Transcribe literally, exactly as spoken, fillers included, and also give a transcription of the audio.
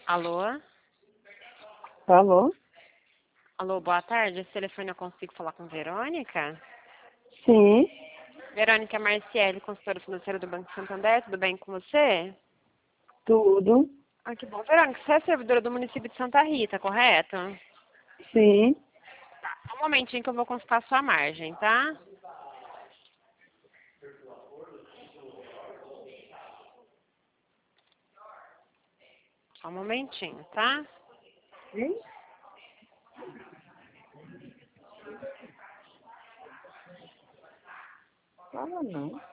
Alô? Alô? Alô, boa tarde. Esse telefone eu consigo falar com Verônica? Sim, Verônica Marciele, consultora financeira do Banco Santander, tudo bem com você? tudo. Ah, que bom. Verônica, você é servidora do município de Santa Rita, correto? Sim. Só um momentinho que eu vou consultar a sua margem, tá? Só um momentinho, tá? Sim? Fala não.